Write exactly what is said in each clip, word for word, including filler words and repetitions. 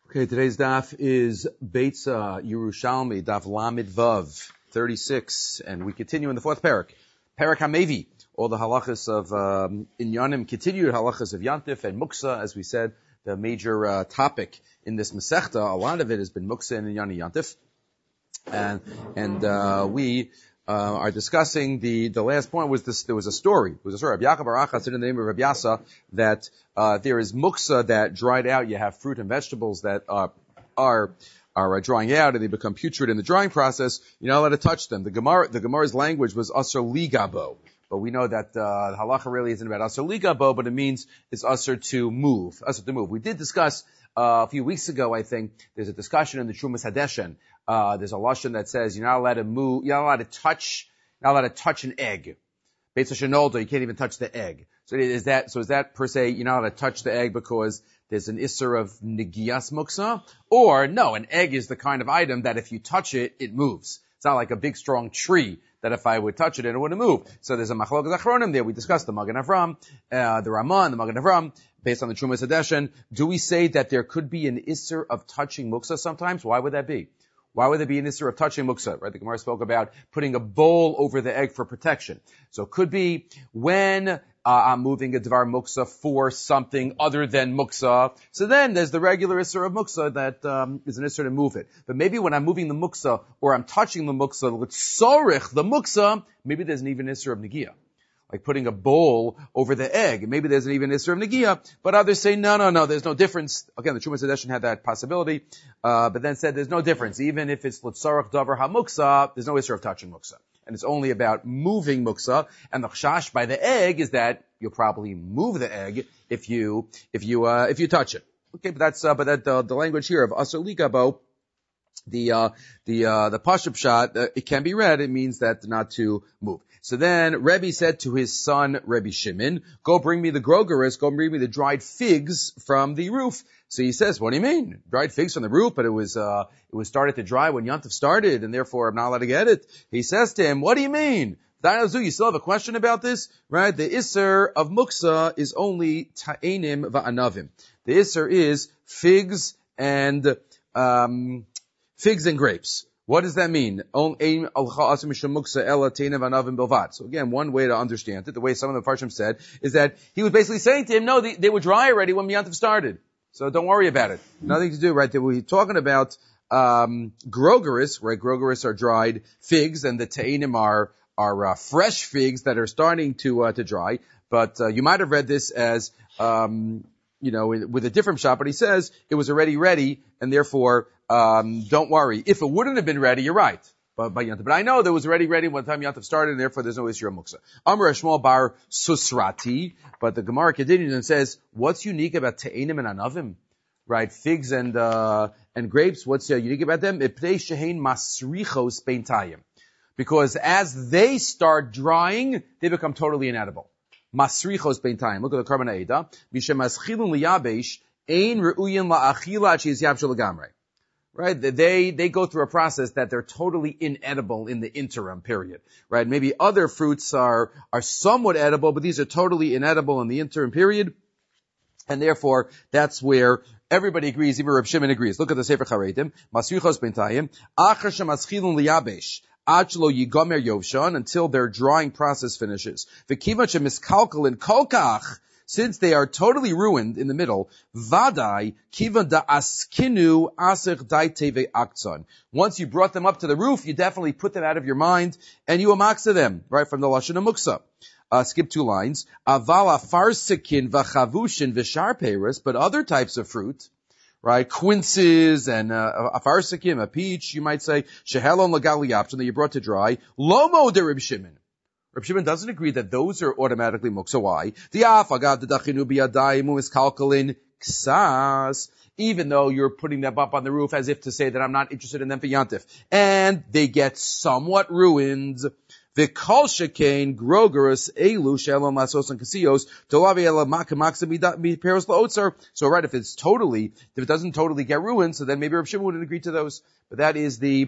Okay, today's daf is Beitza Yerushalmi, daf Lamed Vav, thirty-six, and we continue in the fourth parak. Parak HaMevi, all the halachas of um, Inyanim, continued halachas of Yantif and Muksa, as we said, the major uh, topic in this Masechta. A lot of it has been Muksa and Inyan Yantif, and and uh, we uh, are discussing the the last point was this. There was a story. It was a story of Yaakov Bar Achas in the name of Rabbi Yasa that uh, there is muksa that dried out. You have fruit and vegetables that are are are uh, drying out and they become putrid in the drying process. You're not allowed to touch them. The Gemara, the Gemara's language was asur ligabo, but we know that uh, the halacha really isn't about asur ligabo, but it means it's asur to move. Asur to move. We did discuss uh, a few weeks ago. I think there's a discussion in the Trumas Hadeshen. Uh, there's a lashon that says you're not allowed to move, you're not allowed to touch, you're not allowed to touch an egg. Beitza Shenoldo, you can't even touch the egg. So is that, so is that per se, you're not allowed to touch the egg because there's an isser of negias muksa? Or no, an egg is the kind of item that if you touch it, it moves. It's not like a big strong tree that if I would touch it, it wouldn't move. So there's a machlokes achronim there. We discussed the Magen Avram, uh, the Ramah and the Magen Avram, based on the Trumas Hadeshen. Do we say that there could be an isser of touching muksa sometimes? Why would that be? Why would there be an issur of touching muksa? Right? The Gemara spoke about putting a bowl over the egg for protection. So it could be when uh, I'm moving a dvar muksa for something other than muksa. So then there's the regular issur of muksa that um, is an issur to move it. But maybe when I'm moving the muksa or I'm touching the muksa, l'tzorich the muksa, maybe there's an even issur of negiah. Like putting a bowl over the egg. Maybe there's an even Isser of Negiah, but others say, no, no, no, there's no difference. Again, the Trumas Hadeshen had that possibility, uh, but then said there's no difference. Even if it's L'tzarech Davar HaMuksa, there's no Isser of touching Muksa. And it's only about moving Muksa, and the Chash by the egg is that you'll probably move the egg if you, if you, uh, if you touch it. Okay, but that's, uh, but that, uh, the language here of Asur Ligabo, the, uh, the, uh, the Pashup shot, uh, it can be read, it means that not to move. So then Rebbe said to his son, Rebbe Shimon, go bring me the grogeris, go bring me the dried figs from the roof. So he says, what do you mean? Dried figs from the roof, but it was, uh, it was started to dry when Yantif started, and therefore I'm not allowed to get it. He says to him, what do you mean? You still have a question about this? Right? The Isser of Muksa is only ta'enim va'anavim. The Isser is figs and, um, figs and grapes. What does that mean? So again, one way to understand it, the way some of the Farshim said, is that he was basically saying to him, no, they, they were dry already when Yantif started. So don't worry about it. Nothing to do, right? We're talking about, um, grogeris, right? Grogeris are dried figs, and the ta'inim are, are, uh, fresh figs that are starting to, uh, to dry. But, uh, you might have read this as, um, you know, with a different shot, but he says it was already ready, and therefore, um, don't worry. If it wouldn't have been ready, you're right. But, by Yantif. But I know that it was already ready when the time Yantif started, and therefore there's no issue of muksa. Amr Shmuel bar susrati, but the Gemara continues and says, what's unique about te'enim and anavim? Right? Figs and, uh, and grapes, what's uh, unique about them? Masrichos beintayim. Because as they start drying, they become totally inedible. Masrichos beintayim. Look at the Karban Eida. Mishem aschilun liyabesh, ein re'uyin la'achila achiz yabshel lagamrei. Right? They, they go through a process that they're totally inedible in the interim period. Right? Maybe other fruits are, are somewhat edible, but these are totally inedible in the interim period. And therefore, that's where everybody agrees, even Reb Shimon agrees. Look at the Sefer Charedim. Masrichos beintayim. Achar shemaschilun liyabesh. Achlo yigomer yovshan, until their drying process finishes. V'kivan shemiskalkalin kolkach, since they are totally ruined in the middle, vadai kivan da askinu asich daiteve aktzon. Once you brought them up to the roof, you definitely put them out of your mind, and you amaksa them, right, from the lashon of muksa. Uh, skip two lines. Avala farsikin v'chavushin v'shar peres, but other types of fruit, right, quinces and uh, a farsikim, a peach, you might say, shehelon lagaliyapshin, that you brought to dry, lomo de Reb Shimon. Reb Shimon doesn't agree that those are automatically muksa. Why? The afagad dedachinu biyadayim umiskalkalin ksas. Even though you're putting them up on the roof as if to say that I'm not interested in them for Yantif. And they get somewhat ruined. V'kol shekain grogerus elu shalom lasos and kasiyos tolavi ela makamaksa miperos laotzar. So right, if it's totally, if it doesn't totally get ruined, so then maybe Reb Shimon wouldn't agree to those. But that is the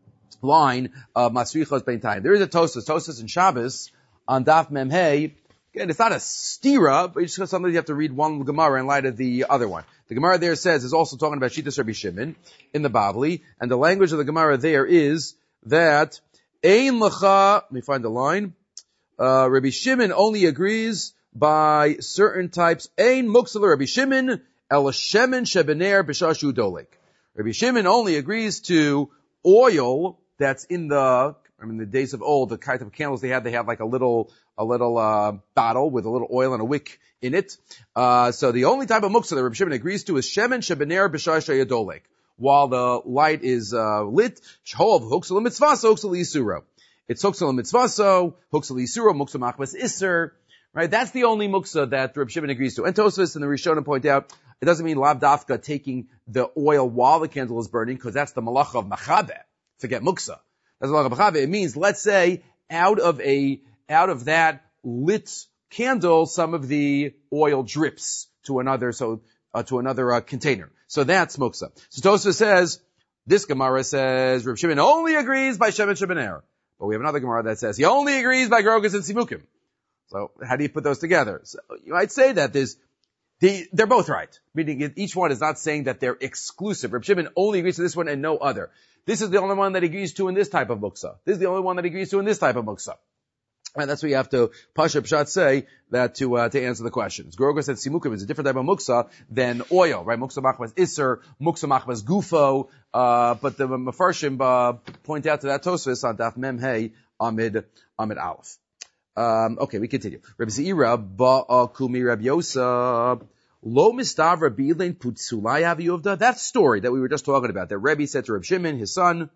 line of Masrichos beintayim. There is a Tosas, Tosas in Shabbos on Daf Mem Hey. Again, it's not a stira, but it's just something you have to read one Gemara in light of the other one. The Gemara there says, is also talking about Shittas Rabbi Shimon in the Bavli, and the language of the Gemara there is that, Ein Lacha, let me find the line, uh, Rabbi Shimon only agrees by certain types, Ein Muksa Rabbi Shimon, El Shemen Shebener B'Shashu Dolek. Rabbi Shimon only agrees to oil that's in the, I mean, the days of old, the kind of candles they had, they had like a little, a little, uh, bottle with a little oil and a wick in it. Uh, so the only type of muksa that Rabbi Shimon agrees to is shemen shebener b'shasha yadolek. While the light is, uh, lit, shhov huksel mitzvaso, huksel yisuro. It's huksel mitzvaso, huksel yisuro, muksa machmas isser. Right? That's the only muksa that Rabbi Shimon agrees to. And Tosfos and the Rishonim point out, it doesn't mean lav dafka taking the oil while the candle is burning, because that's the malacha of machabe. Forget muksa. That's the malacha of machabe. It means, let's say, out of a, out of that lit candle, some of the oil drips to another, so, uh, to another, uh, container. So that's muksa. So Tosfos says, this Gemara says, Rabbi Shimon only agrees by shemen shebener. But we have another Gemara that says, he only agrees by grogas and simukim. So how do you put those together? So you might say that there's, the, they're both right. Meaning each one is not saying that they're exclusive. Rabbi Shimon only agrees to this one and no other. This is the only one that he agrees to in this type of muksa. This is the only one that he agrees to in this type of muksa. And that's what you have to, Pasha Pshat say, that to, uh, to answer the questions. Grogas said simukim is a different type of muksa than oil, right? Muksa machmas iser, muksa machmas gufo, uh, but the Mefarshim, uh, point out to that Tosfos on Daf Mem Hey, Amid, Amid Aleph. Um, okay, we continue. Rabbi Zeira, ba'akumi Rabbi Yosa, lo mistavra bi'lein putsulai aviyuvda. That story that we were just talking about, that Rebbe said to Rabbi Shimon, his son,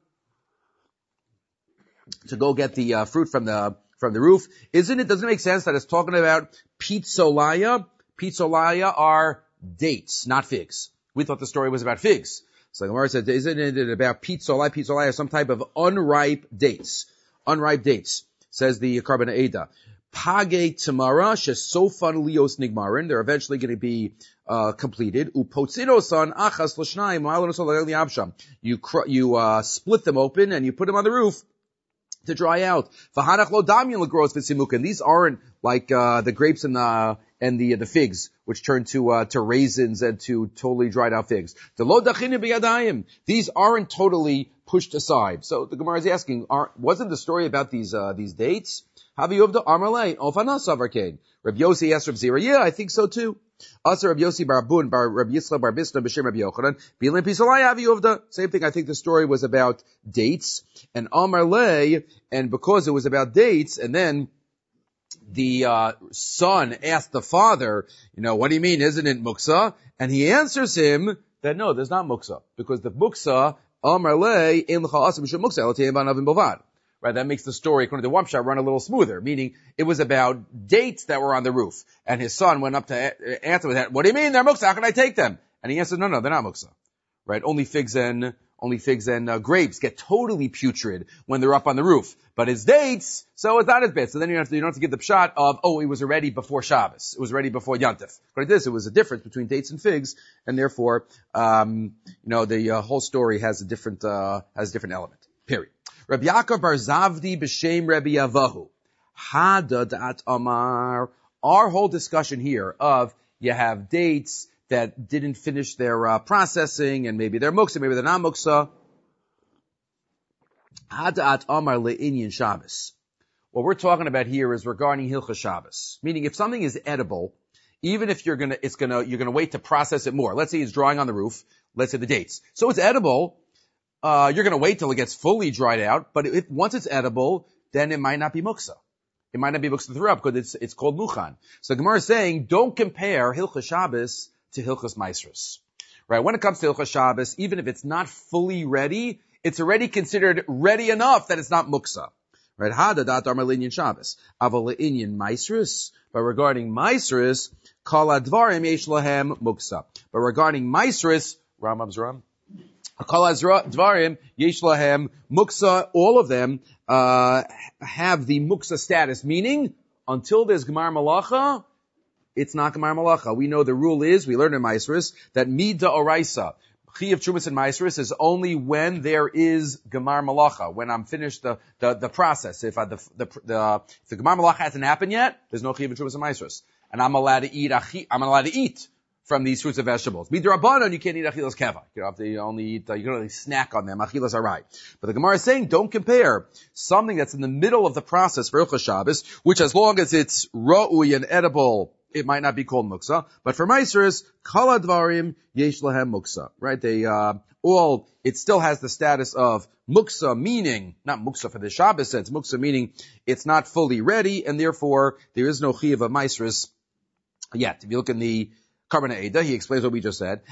to go get the uh, fruit from the from the roof. Isn't it? Doesn't it make sense that it's talking about pizzolaya? Pizzolaya are dates, not figs. We thought the story was about figs. So the Gemara said, isn't it about pizzolaya? Pizzolaya are some type of unripe dates, unripe dates. Says the Karban Eda. Page Tamara Shesofan Lios Nigmarin. They're eventually going to be uh completed. Upotzinosan Achas Lashnaim Absham. You cr- you uh split them open and you put them on the roof to dry out. V'hanach lo damyan l'gros v'simukin. These aren't like uh the grapes and the and the the figs, which turn to uh to raisins and to totally dried out figs. The lo dachinu b'yadayim. These aren't totally pushed aside. So the Gemara is asking, are, wasn't the story about these uh these dates? Havi Yovda Amarle Ofanasav Arcade. Rabbi Yossi asked Rabbi Zira, yeah, I think so too. Asa Rabbi Yossi Bar Abun Bar Rabbi Yisla Bar Bisna B'Shem Rabbi Yochanan Bilim Pisalai Havi Yovda. Same thing. I think the story was about dates and Amarle, and because it was about dates, and then the uh son asked the father, you know, what do you mean, isn't it muksa? And he answers him that no, there's not muksa, because the muksa Amarle in l'cha'asim b'shem muksa elatei b'anavim bovad. Right, that makes the story, according to Wamshah, run a little smoother, meaning it was about dates that were on the roof. And his son went up to a- answer with that, what do you mean they're muksa? How can I take them? And he answered, no, no, they're not muksa. Right, only figs and, only figs and uh, grapes get totally putrid when they're up on the roof. But it's dates, so it's not as bad. So then you don't have to, you don't have to give the shot of, oh, it was already before Shabbos. It was already before Yantif. According to this, it was a difference between dates and figs, and therefore, um, you know, the uh, whole story has a different, uh, has a different element. Period. Rabbi Yaakov bar Zavdi b'shem Rabbi Yavahu. Hadadat Amar. Our whole discussion here of you have dates that didn't finish their uh, processing, and maybe they're muksa, maybe they're not muksa. Hadadat Amar le'inyan Shabbos. What we're talking about here is regarding Hilchas Shabbos. Meaning if something is edible, even if you're gonna, it's gonna, you're gonna wait to process it more. Let's say it's drying on the roof. Let's say the dates. So it's edible. Uh, you're gonna wait till it gets fully dried out, but if, once it's edible, then it might not be muksa. It might not be muksa throughout because it's, it's called muchan. So the Gemara is saying, don't compare Hilchas Shabbos to Hilchas Maasros. Right? When it comes to Hilchas Shabbos, even if it's not fully ready, it's already considered ready enough that it's not muksa. Right? Hadadat Amar Le'inyan Shabbos. Aval Le'inyan Maasros. But regarding Maasros, Kol Advarim Yesh Lahem Muksa. But regarding Maasros, Ram Abzram, Kol Dvarim, Yesh Lahem, Muksa, all of them, uh, have the Muksa status, meaning, until there's Gemar Malacha, it's not Gemar Malacha. We know the rule is, we learned in Maasros, that Mida Oraisa, Chi of Trumas and Maasros is only when there is Gemar Malacha, when I'm finished the, the, the process. If I, the, the, the, if the Gemar Malacha hasn't happened yet, there's no Chi of Trumas and Maasros. And I'm allowed to eat, I'm allowed to eat from these fruits and vegetables. Midrabanan, you can't eat achilas keva. You have to only eat, uh, you can only snack on them. Achilas arai. But the Gemara is saying, don't compare something that's in the middle of the process for Hilchos Shabbos, which as long as it's ra'ui and edible, it might not be called muksa. But for Maasros, kala dvarim yesh lahem muksa. Right? They, uh, all, it still has the status of muksa, meaning, not muksa for the Shabbos sense, muksa meaning it's not fully ready, and therefore there is no chiyuv of Maasros yet. If you look in the Karban Eda, he explains what we just said.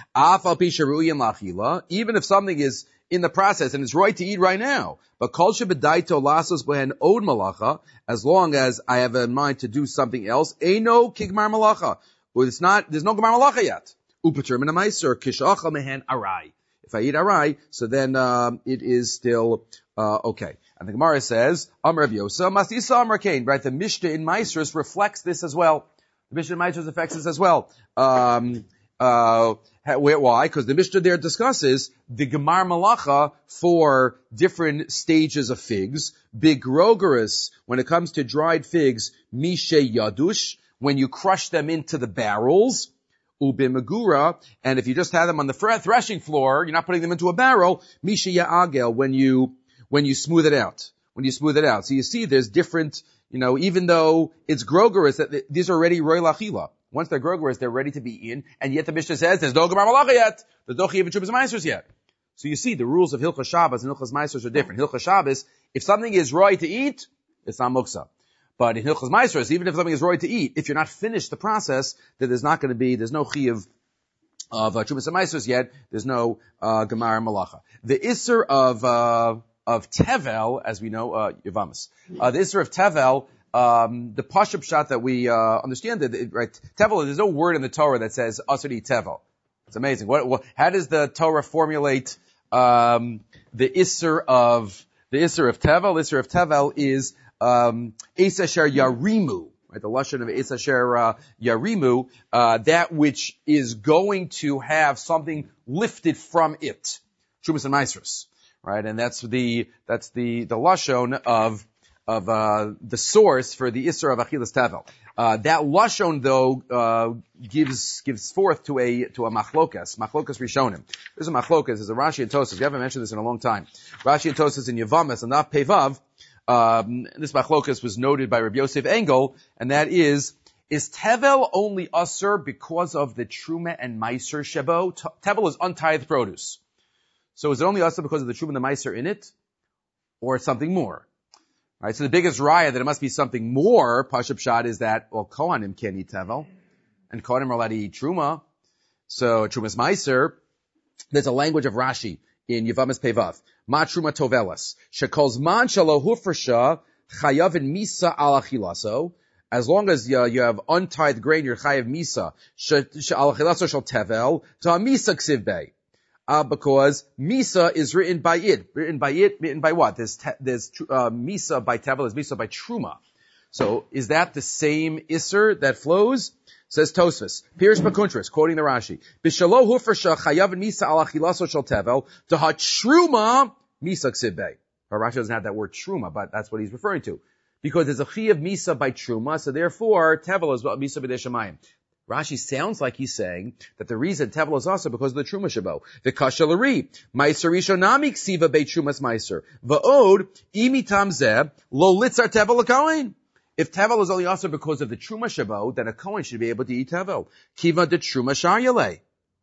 Even if something is in the process and it's right to eat right now, but kol shebedaito lasos behen od malacha, as long as I have in mind to do something else, eino kigmar malacha. Well, it's not, there's no gemar malacha yet. Upater min meiser kishacha mehen arai. If I eat arai, so then um, it is still uh, okay. And the Gemara says, Amar Rav Yosa, Masisa Amar Kain, right? The Mishnah in Maasros reflects this as well. The Mishnah in Maasros affects this as well. Um, uh, why? Because the Mishnah there discusses the Gemar Malacha for different stages of figs. Bigrogerus, when it comes to dried figs, Mishe Yadush, when you crush them into the barrels. Ubimagura, and if you just have them on the threshing floor, you're not putting them into a barrel. Mishe Ya'agel, when you, when you smooth it out. When you smooth it out. So you see there's different, you know, even though it's grogerous, that these are already roy lachila. Once they're grogerous, they're ready to be eaten, and yet the Mishnah says there's no gemar malacha yet. There's no chiyuv Trumas Maasros yet. So you see the rules of Hilchos Shabbos and Hilchos Maasros are different. Hilchos Shabbos, if something is roy to eat, it's not muksa. But in Hilchos Maasros, even if something is roy to eat, if you're not finished the process, then there's not going to be, there's no chiyuv of uh, Trumas Maasros yet. There's no uh, gemar malacha. The isser of uh, of tevel, as we know, uh, Yavamas. Uh, the isser of tevel, um, the pashup shot that we uh, understand that, right? Tevel, there's no word in the Torah that says asur tevel. It's amazing. What, what? How does the Torah formulate um, the isser of the isser of tevel? The isser of tevel is um, es asher yarimu. Right, the lashon of es asher uh, yarimu, uh, that which is going to have something lifted from it, Trumas and Maasros, right? And that's the that's the the lashon of of uh, the source for the isser of achilas tevel. Uh, that lashon though uh, gives gives forth to a to a machlokas, machlokas rishonim. There's a machlokas, there's a Rashi and Tosas. We haven't mentioned this in a long time. Rashi and Tosas in Yavamas and Daf Pevav. Um, this machlokas was noted by Rabbi Yosef Engel, and that is, is tevel only usur because of the truma and meiser shebo? Tevel is untithed produce. So is it only usur because of the truma and the meiser in it? Or something more? Right, so the biggest raya that it must be something more, pashup shad, is that, well, kohanim can't eat tevel, and kohanim are allowed to eat truma. So trumas meiser, there's a language of Rashi in Yavamas Pevav. Ma truma tovelas. Shekol zman shelo hufresha chayav in misa al achilaso. As long as you, you have untithed grain, you're chayav misa. Al achilaso shel tevel. To misa ksiv bei. Uh, because misa is written by it. Written by it, written by what? There's, te, there's, uh, misa by tevel, there's misa by truma. So, is that the same isser that flows? Says Tosfos, Pirish Bakuntris, quoting the Rashi, Bishalo hufresha chayav misa al achilaso shel tevel, to ha truma misa ksiv bei. Rashi doesn't have that word truma, but that's what he's referring to. Because there's a chiyav misa by truma, so therefore, tevel is misa b'dei shemayim. Rashi sounds like he's saying that the reason tevel is also because of the truma shebo. The kashalari, meiser rishonami ksiva bei trumas meiser. Va'od, imitam zeh, lo litzar tevel l'kohen. If tevel is only also because of the truma shebo, then a kohen should be able to eat tevel. Kiva de truma sharyale.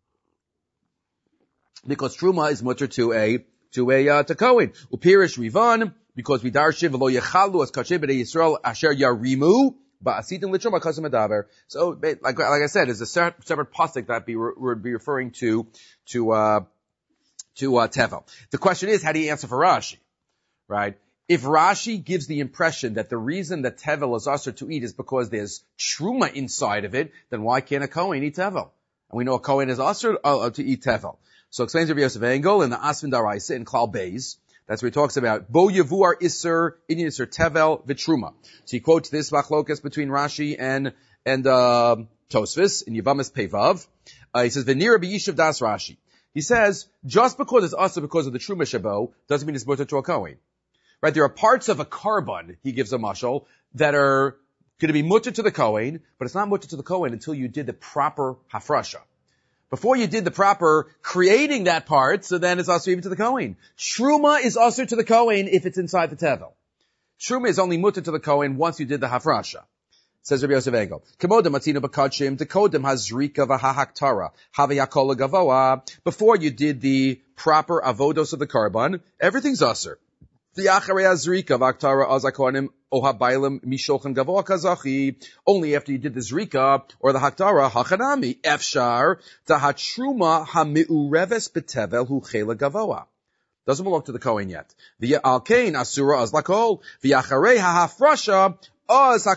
Because truma is mutter to a, to a, uh, to kohen. Upirish rivan, because we darshiv lo yechalu as kacheh b'nei Yisrael asher yarimu, ba'asitim l'truma kasem adaber. So, like, like I said, it's a separate pasuk that be, would be referring to, to, uh, to, uh, tevel. The question is, how do you answer for Rashi? Right? If Rashi gives the impression that the reason that tevel is usher to eat is because there's truma inside of it, then why can't a kohen eat tevel? And we know a kohen is usher uh, to eat tevel. So explains Rabbi Yosef Engel in the Asvin Daraisa in Klal Beis. That's where he talks about Bo Yavuar Isser, Indian Isser Tevel, Vitruma. So he quotes this machlokas between Rashi and, and, uh, Tosfos in Yavamas Pevav. Uh, he says, V'nir Rabbi Yishav Das Rashi. He says, just because it's also because of the Truma Shabo, doesn't mean it's mutter to a Kohen. Right? There are parts of a carbon, he gives a mashal, that are going to be mutter to the Kohen, but it's not mutter to the Kohen until you did the proper hafrasha. Before you did the proper creating that part, so then it's also even to the Kohen. Truma is also to the Kohen if it's inside the tevel. Truma is only mutter to the Kohen once you did the hafrasha. Says Rabbi Yosef Engel. Kamodem atzinu b'kadshim dekodem hazrika v'hahaktara havayakol gavoa. Before you did the proper avodos of the carbon, everything's usher. V'acharei hazrika v'haktara azakonim ohabaylim mishochan gavoa kazachi. Only after you did the zrika or the haktara hachanami efshar tahatruma hamiureves betevel hu chela gavoa. Doesn't belong to the Kohen yet. V'alkein asura azlakol v'acharei hahafrasha. After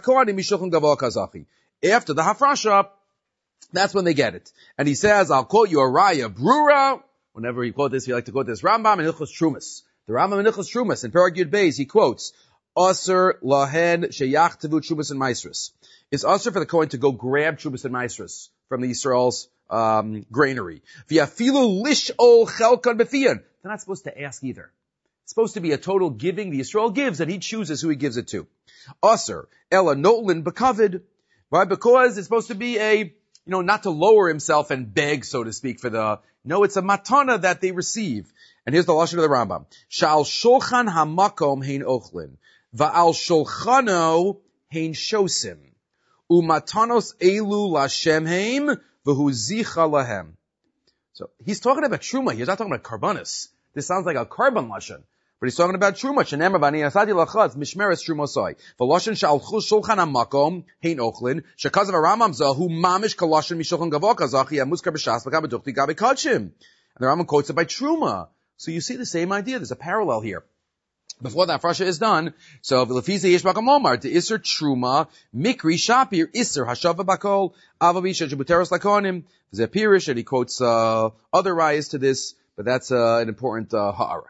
the hafrasha, that's when they get it. And he says, I'll quote you a raya brura. Whenever he quotes this, he like to quote this Rambam in Hilchos Trumas. The Rambam in Hilchos Trumas, in Perek Yud Beis, he quotes, Aser lahen sheyach tevu Trumas and Maisrus. It's aser for the Kohen to go grab Trumas and Maisrus from the Yisrael's um, granary. V'yafilu lish'ol chelkan b'fiyan. They're not supposed to ask either. It's supposed to be a total giving. The Yisrael gives, and he chooses who he gives it to. Aser, ella notlin b'kavid, right? Because it's supposed to be a, you know, not to lower himself and beg, so to speak, for the, no, it's a matana that they receive. And here's the lashon of the Rambam. Sha'al shulchan hamakom hein ochlin, va'al shulchano hein shosim, umatanos elu lashem heim, v'hu zicha lahem. So, he's talking about truma. He's not talking about karbanis. This sounds like a carbon lashon. But he's talking about truma. Shenemar v'ani asati lachaz mishmeres trumosai. V'lashon sha'alchu shulchan hamakom hein ochlin. Shekazav Rambam zahu mamish kalashon mishulchan gavok azachi amuskar b'shas v'kam b'duchti gabi kachim. And the Rambam quotes it by truma. So you see the same idea. There's a parallel here. Before that frasha is done, so v'lefize yesh bakam omar the iser truma mikri shapir iser hashava bakol avabi shejibuteros lakonim. There's a pirish, and he quotes uh, other rayas to this, but that's uh, an important uh, ha'ara.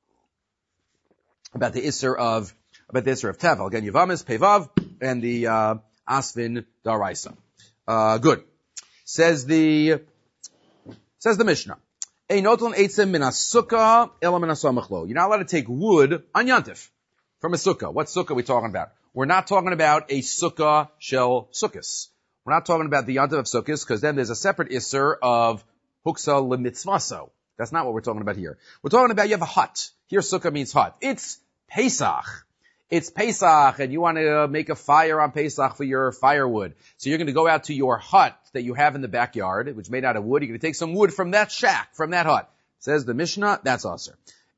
About the Isser of, about the Isser of Tevel. Again, Yavamis, Pevav, and the, uh, Asvin Daraisa. Uh, good. Says the, says the Mishnah. You're not allowed to take wood on Yantif from a sukkah. What sukkah are we talking about? We're not talking about a sukkah shel sukkahs. We're not talking about the Yantif of sukkahs, because then there's a separate Isser of Huksa lemitzvaso. That's not what we're talking about here. We're talking about you have a hut. Here, sukkah means hut. It's Pesach. It's Pesach, and you want to make a fire on Pesach for your firewood. So you're going to go out to your hut that you have in the backyard, which is made out of wood. You're going to take some wood from that shack, from that hut. Says the Mishnah, that's Aser.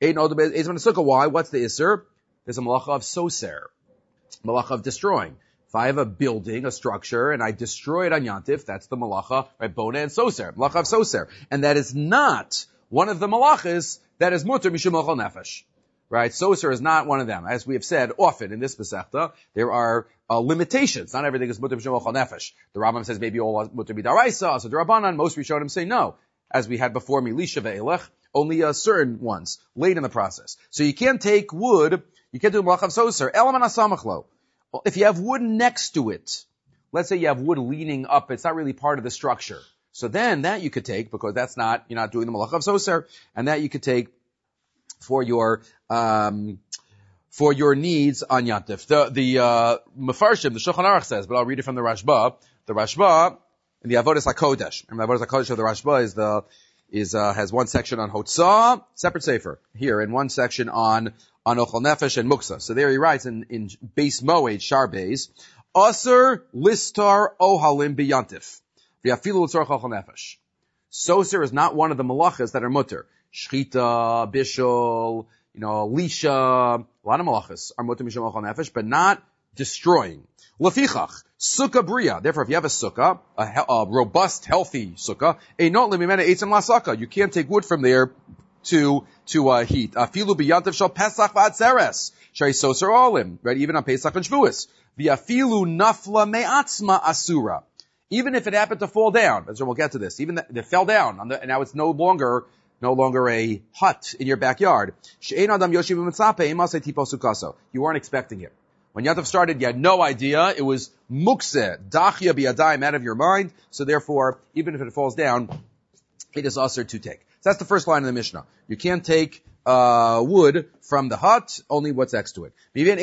Why? What's the Isser? There's a malacha of soser. Malacha of destroying. If I have a building, a structure, and I destroy it on Yantif, that's the malacha, right? Bona and soser. Malacha of soser. And that is not one of the malachas that is mutter mishum ochel nefesh. Right? Soser is not one of them. As we have said often in this Masechta, there are uh, limitations. Not everything is mutter mishum ochel nefesh. The Rambam says maybe all mutter b'daraisa, so the Rabbanan, most Rishonim say no. As we had before, milisha ve'elech, only uh, certain ones, late in the process. So you can't take wood, you can't do malach of soser. Elaman asamachlo. Well, if you have wood next to it, let's say you have wood leaning up, it's not really part of the structure. So then that you could take, because that's not, you're not doing the malach of soser, and that you could take for your, um, for your needs on Yantif. The, the, uh, Mefarshim, the Shulchan Aruch says, but I'll read it from the Rashba. The Rashba, in the Avodas HaKodesh. And the Avodas HaKodesh of the Rashba is the, is, uh, has one section on Hotzah, separate sefer, here, and one section on, on Ochel Nefesh and Muksa. So there he writes in, in Beis Moed, Shar Beis, Aser listar ohalim biyantif. V'yafilu l'tzorach Ochel Nefesh. Soser is not one of the malachas that are mutter. Shchita, Bishul, you know, Lisha, a lot of malachas are mutter mishum ochel nefesh, but not destroying. Lefichach, sukkah bria. Therefore, if you have a sukkah, a, a robust, healthy sukkah, a not limimena eitzim lasaka. You can't take wood from there to, to, uh, heat. Afilu biyantiv shal pesach v'atzeres. Shari soser olim. Right? Even on Pesach and Shavuos. V'afilu nafla me'atzma asura. Even if it happened to fall down, so we'll get to this, even that it fell down, on the, and now it's no longer, no longer a hut in your backyard. You weren't expecting it. When Yantav started, you had no idea. It was mukse, dachya biyadayim, out of your mind. So therefore, even if it falls down, it is usher to take. that's the first line of the Mishnah. You can't take uh wood from the hut, only what's next to it.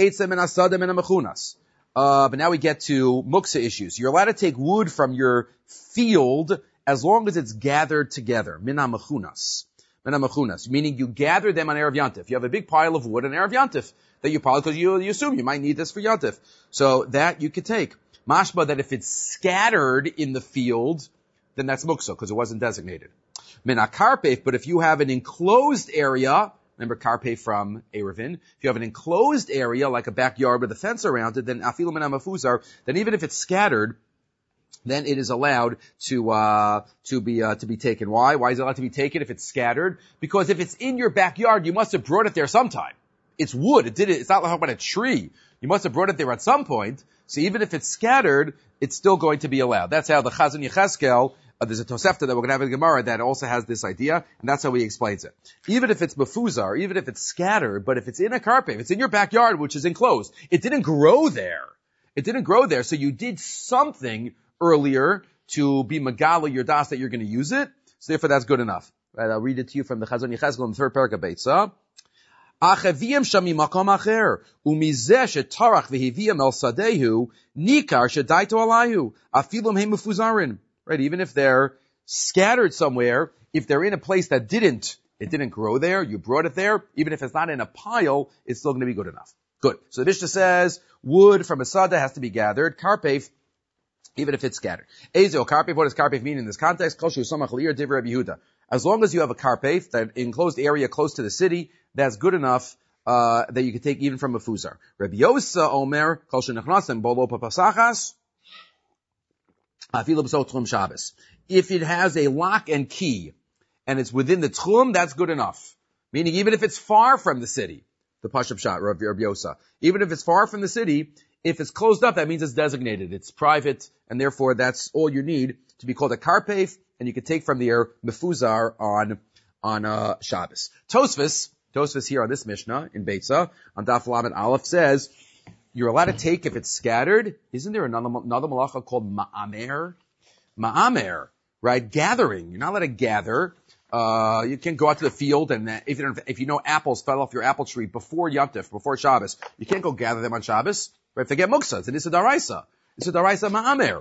Uh, but now we get to muksa issues. You're allowed to take wood from your field as long as it's gathered together. Mina mechunas. Mina mechunas. Meaning you gather them on Erev Yantif. You have a big pile of wood on Erev Yantif that you pile because you, you assume you might need this for Yantif. So that you could take. Mashba that if it's scattered in the field, then that's muksa because it wasn't designated. Mina karpef, but if you have an enclosed area, remember karpeh from Erevin. If you have an enclosed area, like a backyard with a fence around it, then afilu min hamafuzar, then even if it's scattered, then it is allowed to, uh, to be, uh, to be taken. Why? Why is it allowed to be taken if it's scattered? Because if it's in your backyard, you must have brought it there sometime. It's wood. It did it. It's not like about a tree. You must have brought it there at some point. So even if it's scattered, it's still going to be allowed. That's how the Chazon Yecheskel, Uh, there's a Tosefta that we're going to have in Gemara that also has this idea, and that's how he explains it. Even if it's mefuzar, even if it's scattered, but if it's in a karpeh, if it's in your backyard, which is enclosed, it didn't grow there. It didn't grow there, so you did something earlier to be megala your das that you're going to use it, so therefore that's good enough. Right, I'll read it to you from the Chazon Yecheskel in the third parak of Beitza. Achaviyam shami makom acher, umizeh shetarach v'hiviyam el sadehu, nikar shedaito alayhu, afilum he mefuzarin. Right, even if they're scattered somewhere, if they're in a place that didn't, it didn't grow there, you brought it there, even if it's not in a pile, it's still going to be good enough. Good. So the Mishnah says, wood from a sada has to be gathered, karpef, even if it's scattered. Ezo, karpef, what does karpef mean in this context? As long as you have a karpef, that enclosed area close to the city, that's good enough, uh, that you can take even from a fuzar. Rabbi Yosa Omer, kol shenachnasim bolo papasachas, if it has a lock and key, and it's within the tchum, that's good enough. Meaning even if it's far from the city, the Pashup Shot, Rabbi Yosa, even if it's far from the city, if it's closed up, that means it's designated, it's private, and therefore that's all you need to be called a karpef, and you can take from the air mefuzar on, on, uh, Shabbos. Tosfos, Tosfos here on this Mishnah, in Beitza, on Daf Lamed Aleph says, you're allowed to take if it's scattered. Isn't there another, another malacha called ma'amer? Ma'amer, right? Gathering. You're not allowed to gather. Uh, you can't go out to the field and uh, if you don't, if you know apples fell off your apple tree before Yom Tov, before Shabbos, you can't go gather them on Shabbos. Right? If they get muksa, it's an Issa Daraisa. Issa Daraisa ma'amer.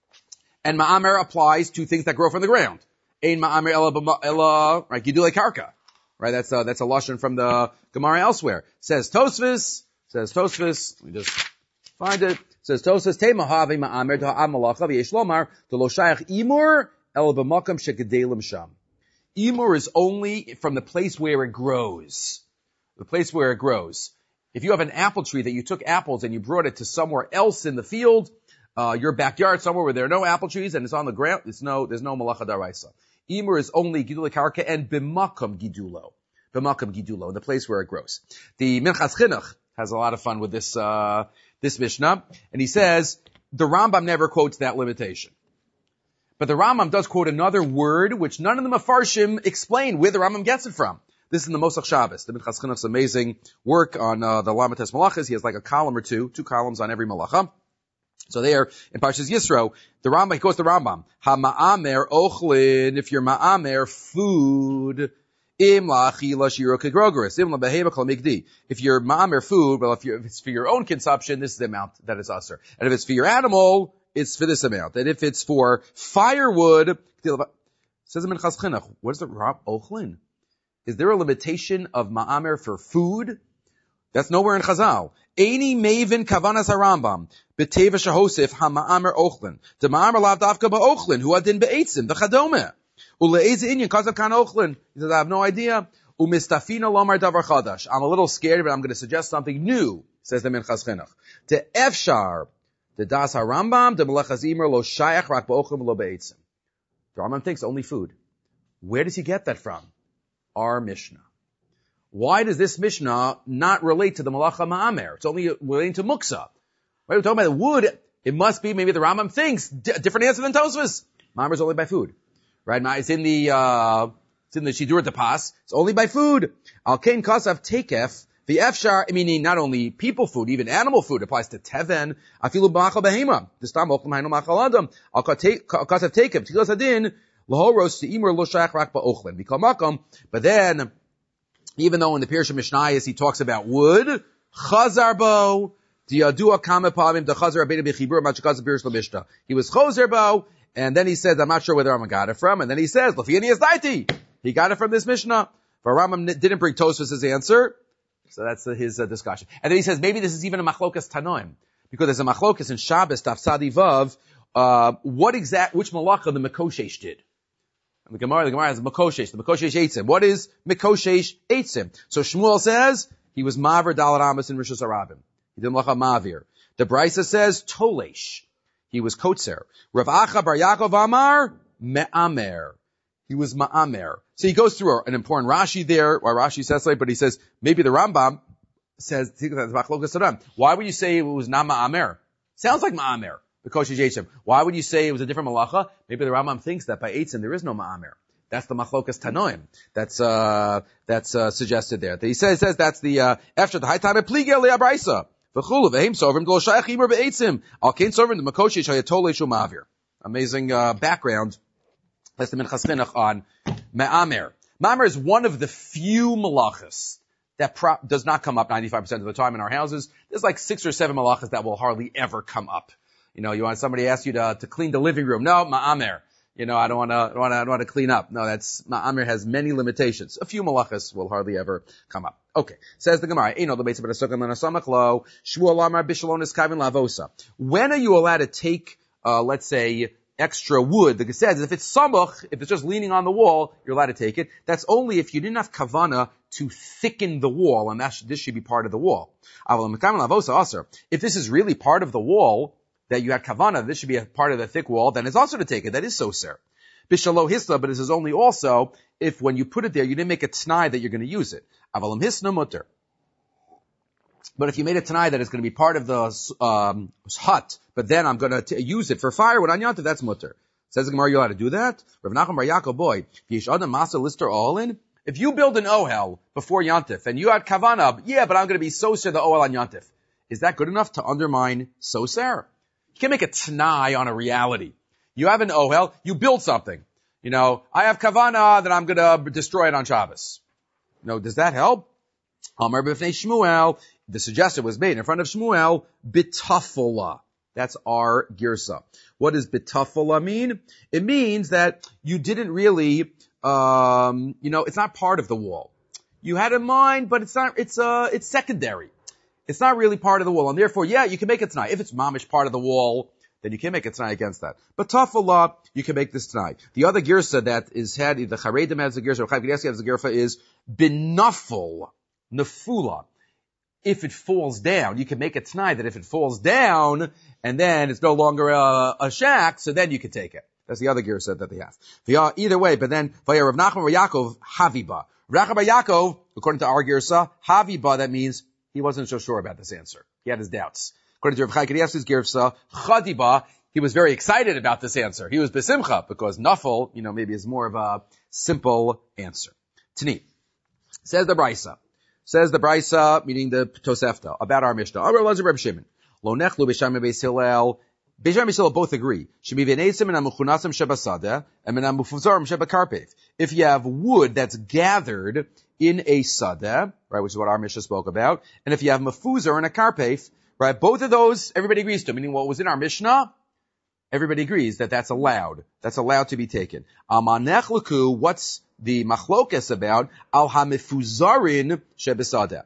And ma'amer applies to things that grow from the ground. Ein ma'amer ela, ela, right? Gidulei karka. Right? That's a, that's a lashon from the Gemara elsewhere. Says Tosfos, Says Tosfos, let me just find it. Says Tosfos, Tema havi ma'amer ta'am malacha v'yesh lomar lo shayach imur el b'makam shegedelim sham. Imur is only from the place where it grows. The place where it grows. If you have an apple tree that you took apples and you brought it to somewhere else in the field, uh, your backyard somewhere where there are no apple trees and it's on the ground, it's no, there's no malacha daraisa. Imur is only gidulei karka and b'makam gidulo. B'makam gidulo, the place where it grows. The Minchas Chinuch has a lot of fun with this, uh, this Mishnah. And he says, the Rambam never quotes that limitation. But the Rambam does quote another word, which none of the Mefarshim explain where the Rambam gets it from. This is in the Mosach Shabbos, the Minchas Chinuch's amazing work on, uh, the Lamates Malachas. He has like a column or two, two columns on every Malacha. So there, in Parshas Yisro, the Rambam, he goes to Rambam. Ha-ma'amer ochlin, if you're ma'amer, food, Im la'achila shiro kegrogeris. Im la'behema kol migdi. If you're ma'amer food, well, if, if it's for your own consumption, this is the amount that is usher. And if it's for your animal, it's for this amount. And if it's for firewood, says in Minchas Chinuch, what is the Rab Ochlin? Is there a limitation of ma'amer for food? That's nowhere in Chazal. Eini mevin kavanas harambam b'teva shahosif ha-ma'amer ochlin. The ma'amer lav davka ba'ochlin hu adin be'etzim v'chadome. Ule'ez inyan kazav kan ochlin. He says, I have no idea. Umistafina lomar davar chadash. I'm a little scared, but I'm going to suggest something new, says the Minchas Chinuch. To efshar, the das harambam, the melechas imer lo shayach rak ba'ochlim lo be'etzim. The Rambam thinks only food. Where does he get that from? Our Mishnah. Why does this Mishnah not relate to the Malacha Ma'amer? It's only relating to Muksa. Right? We're talking about the wood. It must be, maybe the Rambam thinks, d- different answer than Tosfos. Ma'amer is only by food. Right? It's in the, uh, it's in the Shidur Tapas. It's only by food. Al Kain Kasav Tekef, the Efshar, meaning not only people food, even animal food applies to Teven, Afilu Ba'achal Behema. This time, Ochlem Hainu Ma'achal Adam. Al Kasav Tekef, Tilas Adin, But then, even though in the Pirush Mishnayos he talks about wood, chazar bo, he was choser bo, and then he says, I'm not sure whether I got it from, and then he says, he got it from this Mishnah. But Rambam didn't bring Tosfos' answer, so that's the, his uh, discussion. And then he says, maybe this is even a machlokas tanoim, because there's a machlokas in Shabbos, Taf Tzadi Vav, uh, what exact, which malacha the Mekoshesh did. And the Gemara, the Gemara has Mekoshesh, the Mekoshesh Eitzim. What is Mekoshesh Eitzim? So Shmuel says, he was Maver Dalet Amos in Rishus Harabim. He did Malacha Mavir. The Brisa says, Tolesh. He was Kotzer. Rav Acha Bar Yaakov Amar, Me'amer. He was Ma'amer. So he goes through an important Rashi there, why Rashi says like, but he says, maybe the Rambam says, why would you say it was not Ma'amer? Sounds like Ma'amer. Because Eitzim. Why would you say it was a different malacha? Maybe the Rambam thinks that by Eitzim there is no Ma'amer. That's the machlokas tanoim. That's, uh, that's, uh, suggested there. He says, says that's the, uh, after the high time of Pligel Le'abraisa. V'chulu v'heim sovrim gol shayach imer be'eitzim. Al kein sovrim the Mekoshesh hayatol le'shu ma'avir. Amazing, uh, background. That's the Minchas Chinuch on Ma'amer. Ma'amer is one of the few malachas that pro- does not come up ninety-five percent of the time in our houses. There's like six or seven malachas that will hardly ever come up. You know, you want somebody to ask you to, to clean the living room. No, Ma'amer. You know, I don't want to, I don't want to, I don't want to clean up. No, that's, Ma'amer has many limitations. A few malachas will hardly ever come up. Okay. Says the Gemara, Eino the Beitza B'Nesukan L'Nasamach Lo, Shmuel Amar Bishalonis Kavin Lavosa. When are you allowed to take, uh, let's say, extra wood? The Gemara says, if it's samach, if it's just leaning on the wall, you're allowed to take it. That's only if you didn't have kavana to thicken the wall, and that should, this should be part of the wall. If this is really part of the wall, that you had kavana, this should be a part of the thick wall, then it's also to take it. That is soser. Bishalo hisla, but this is only also if when you put it there, you didn't make a t'nai that you're going to use it. Avalam hisna mutter. But if you made a t'nai that it's going to be part of the um, hut, but then I'm going to use it for fire when I'm yantav, that's mutter. Says the Gemara, you're allowed to do that? Rav Nachman Bar Yaakov, boy, lister all in. If you build an ohel before yantif and you had kavana, yeah, but I'm going to be soser the ohel on yantif. Is that good enough to undermine soser? You can't make a t'nai on a reality. You have an ohel, you build something. You know, I have kavana that I'm going to destroy it on Shabbos. You know, does that help? Amar b'fnei Shmuel, the suggestion was made in front of Shmuel, bitafula. That's our girsa. What does bitafula mean? It means that you didn't really, um, you know, it's not part of the wall. You had in mind, but it's not, it's, uh, it's secondary. It's not really part of the wall, and therefore, yeah, you can make it tonight. If it's mamish part of the wall, then you can make it tonight against that. But tafala, you can make this tonight. The other girsa that is had, the charedim has the girsa, or Chaim Kanievsky has the girsa, is binaful, nafula. If it falls down, you can make it tonight that if it falls down, and then it's no longer a, a shack, so then you can take it. That's the other girsa that they have. Either way, but then, vaya Rav Nachman Bar Yaakov, haviba. Rav Nachman Bar Yaakov, according to our girsa, haviba, that means he wasn't so sure about this answer. He had his doubts. According to Rav Chaim Kanievsky's girsa, chadiba, he was very excited about this answer. He was besimcha, because nafal, you know, maybe is more of a simple answer. Tani. Says the Brisa. Says the Brisa, meaning the Tosefta, about our Mishnah. Amar Elazar Reb Shimon. Lo nechlu b'sham Beis Hillel. Beis Hillel and Hillel both agree. Shemi v'neisim and amuchunasam shebasadeh and amufuzarim shebakarpev. If you have wood that's gathered in a sadeh, right, which is what our Mishnah spoke about, and if you have mafuzar and a karpef, right, both of those, everybody agrees to, meaning what was in our Mishnah, everybody agrees that that's allowed. That's allowed to be taken. Amanechluku, what's the machlokas about? Al hamifuzarin shebesadeh.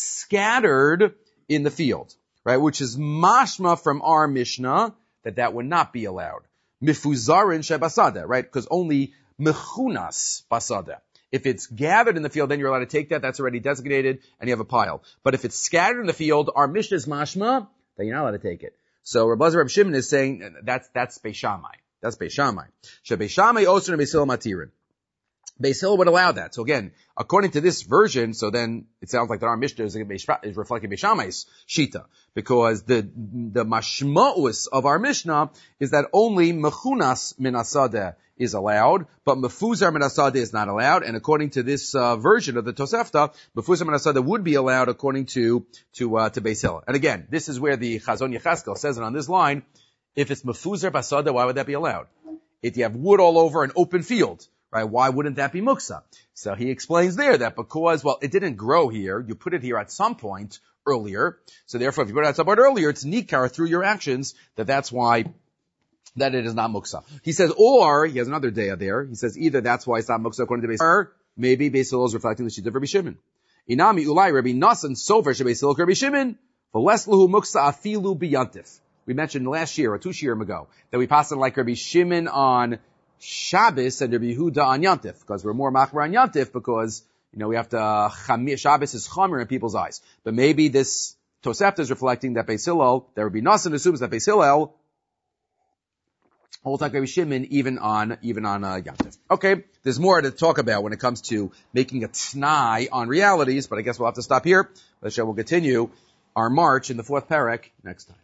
Scattered in the field, right, which is mashma from our Mishnah, that that would not be allowed. Mifuzarin shebasadeh, right, because only mechunas basadeh. If it's gathered in the field, then you're allowed to take that. That's already designated, and you have a pile. But if it's scattered in the field, our Mishnah is mashma, then you're not allowed to take it. So Rabbi Elazar Reb Shimon is saying that's that's Beis Shammai. That's Beis Shammai. She Beis Shammai osur and Beis Hillel matirin. Beis Hillel would allow that. So again, according to this version, so then it sounds like that our Mishnah is, is reflecting Beis Shammai's shita, because the the mashma'us of our Mishnah is that only mechunas min asadeh is allowed, but mefuzar min asadeh is not allowed. And according to this uh, version of the Tosefta, mefuzar min asadeh would be allowed according to to uh, to Beis Hillel. And again, this is where the Chazon Yecheskel says it on this line. If it's mefuzar basadeh, why would that be allowed? if you have wood all over an open field, right? Why wouldn't that be muksa? So he explains there that because, well, it didn't grow here. You put it here at some point earlier. So therefore, if you put it at some point earlier, it's nikar through your actions that that's why that it is not muksa. He says, or, he has another daya there. He says either that's why it's not muksa according to Beis, or maybe Beis Hillel is reflecting the sheet of Rabbi Shimon. Inami ulai Rabbi Nasan sover she Beis Hillel Rabbi Shimon, v'les luhu muksa afilu biyantif. We mentioned last year or two years ago that we passed on like Rabbi Shimon on Shabbos and Rabbi Yehuda on Yantif, because we're more machmer on Yantif because, you know, we have to, uh, Shabbos is chomer in people's eyes. But maybe this Tosefta is reflecting that Beis Hillel, that Rabbi Nasan assumes that Beis Hillel holds like Rabbi Shimon even on, even on, uh, Yantif. Okay, there's more to talk about when it comes to making a t'nai on realities, but I guess we'll have to stop here. We'll continue our march in the fourth parak next time.